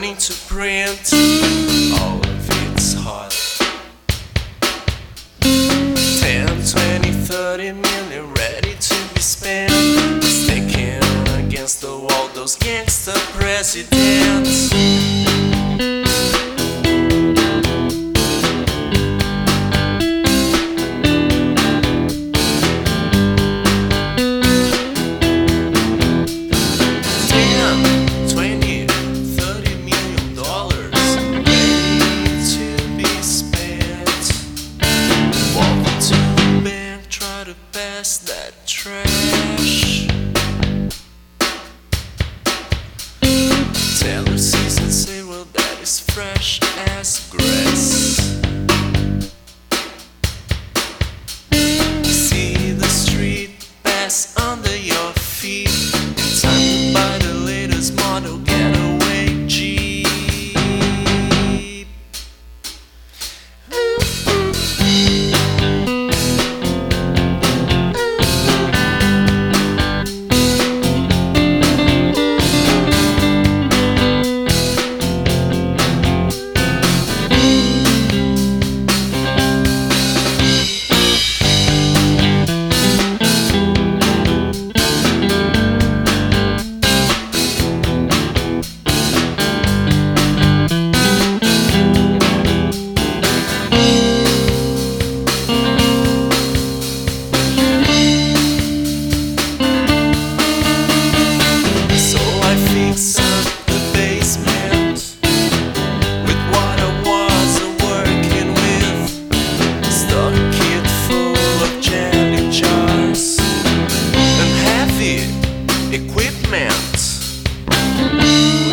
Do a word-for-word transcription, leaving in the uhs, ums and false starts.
money to print, all of it's hot. Ten, twenty, thirty million ready to be spent, sticking against the wall, those gangster presidents. Pass that trash. Teller sees and say, well, that is fresh as grass. See the street pass under your feet in time to buy the latest model getaway Jeep. Equipment.